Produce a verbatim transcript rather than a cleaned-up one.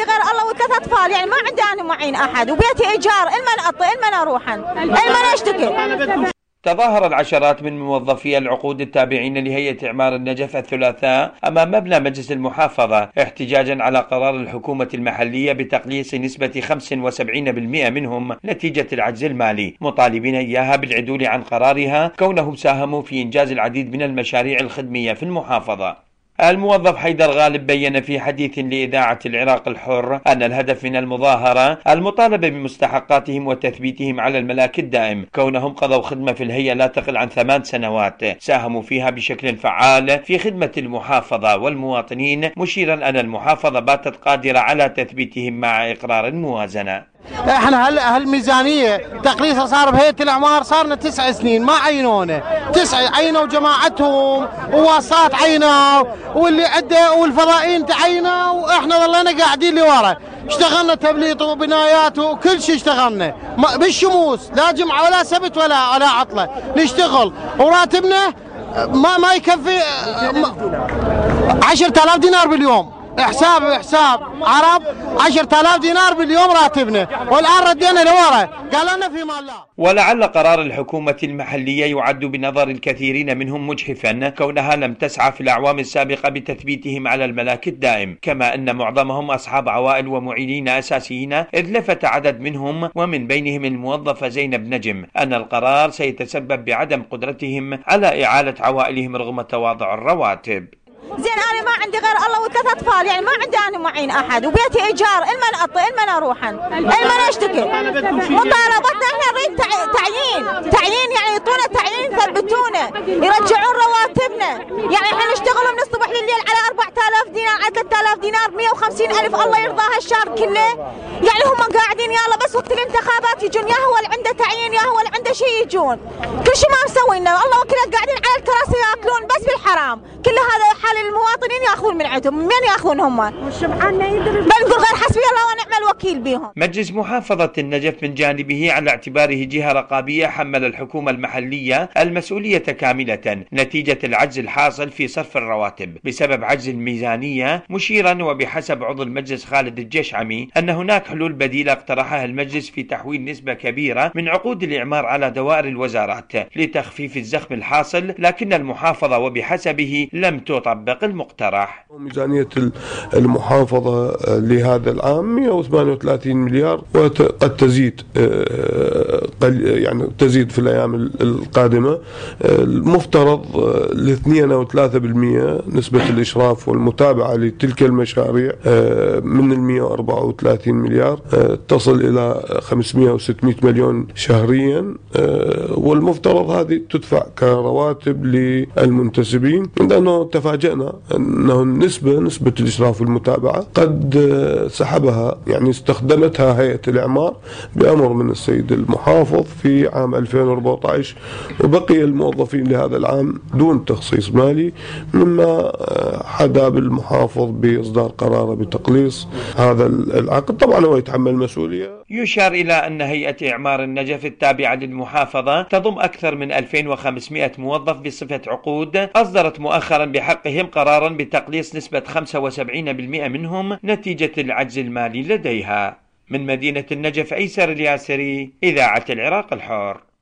غير الله وثلاث اطفال، يعني ما عندي انا معين احد، وبيتي ايجار، المن اطي المن اروحن المن اشتكي. تظاهر العشرات من موظفي العقود التابعين لهيئة إعمار النجف الثلاثاء أمام مبنى مجلس المحافظة احتجاجا على قرار الحكومة المحلية بتقليص نسبة خمسة وسبعين بالمئة منهم نتيجة العجز المالي، مطالبين إياها بالعدول عن قرارها كونهم ساهموا في إنجاز العديد من المشاريع الخدمية في المحافظة. الموظف حيدر غالب بين في حديث لإذاعة العراق الحر أن الهدف من المظاهرة المطالبة بمستحقاتهم وتثبيتهم على الملاك الدائم، كونهم قضوا خدمة في الهيئة لا تقل عن ثمان سنوات ساهموا فيها بشكل فعال في خدمة المحافظة والمواطنين، مشيرا أن المحافظة باتت قادرة على تثبيتهم مع إقرار الموازنة. احنا هل هالميزانيه تقليصها صار بهيئه الاعمار صارنا تسع سنين ما عينونا، تسع عينوا جماعتهم وواسطات عينوا واللي عنده والفضائيين تعينوا، واحنا ظلينا قاعدين لورا. اشتغلنا تبليط وبنايات وكل شيء اشتغلنا بالشموس، لا جمعه ولا سبت ولا ولا عطله نشتغل، وراتبنا ما ما يكفي عشرة آلاف دينار باليوم. حساب حساب عرب عشرة آلاف دينار باليوم راتبنا، والآن ردينا لورا قال لنا في مال لا. ولعل قرار الحكومة المحلية يعد بنظر الكثيرين منهم مجحفا كونها لم تسعى في الأعوام السابقة بتثبيتهم على الملاك الدائم، كما أن معظمهم أصحاب عوائل ومعينين أساسيين، إذ لفت عدد منهم ومن بينهم الموظفة زينب نجم أن القرار سيتسبب بعدم قدرتهم على إعالة عوائلهم رغم تواضع الرواتب. زين انا ما عندي غير الله وثلاث اطفال، يعني ما عندي انا معين احد، وبيتي ايجار، المن اطي المن اروحن المن اشتكي. مطالبتنا احنا نريد تعيين، تعيين يعني يعطونا تعيين يثبتونا، يرجعون رواتبنا، يعني احنا نشتغل من الصبح لليل على أربعة آلاف دينار على ثلاثة آلاف دينار مئة وخمسين ألف الله يرضاها الشهر كله، يعني هم قاعدين يلا بس وقت الانتخابات يجون، يا هو اللي عنده تعيين يا هو اللي عنده شيء يجون، كل شيء ما مسوي لنا، الله وكيل قاعدين على الكراسي ياكلون بس بالحرام، كل هذا حال المواطنين ياخذون من عندهم، من ياخذون هم؟ والشبعان يدري بنقول غير حسبي الله ونعم الوكيل بهم. مجلس محافظة النجف من جانبه على اعتباره جهة رقابية حمل الحكومة المحلية المسؤولية كاملة نتيجة العجز الحاصل في صرف الرواتب بسبب عجز الميزانية، مشيرا وبحسب عضو المجلس خالد الجشعمي أن هناك حلول بديلة اقترحها المجلس في تحويل نسبة كبيرة من عقود الإعمار على دوائر الوزارات لتخفيف الزخم الحاصل، لكن المحافظة وبحسبه لم تطبق المقترح. ميزانية المحافظة لهذا العام مئة وثمانية وثلاثين مليار، وقد تزيد يعني تزيد في الأيام القادمة. المفترض لاثنين أو ثلاثة بالمئة نسبة الإشراف والمتابعة لتلك المشاريع من المئة وأربعة وثلاثين مليار تصل إلى خمسمئة وستمئة مليون شهريا، والمفترض هذه تدفع كرواتب للمنتسبين، لأنه تفاجأنا أنه النسبة نسبة الإشراف والمتابعة قد سحبها، يعني استخدمتها هيئة الإعمار بأمر من السيد المحافظ في عام ألفين وأربعة عشر، وبقي الموظفين لهذا العام دون تخصيص مالي، مما حدا بالمحافظ بإصدار قراره بتقليص هذا العقد. طبعا هو يتحمل المسؤولية. يشار إلى أن هيئة إعمار النجف التابعة للمحافظة تضم أكثر من ألفين وخمسمئة موظف بصفة عقود، أصدرت مؤخرا بحقهم قرارا بتقليص نسبة خمسة وسبعين بالمئة منهم نتيجة العجز المالي لديها. من مدينة النجف أيسر الياسري، إذاعة العراق الحر.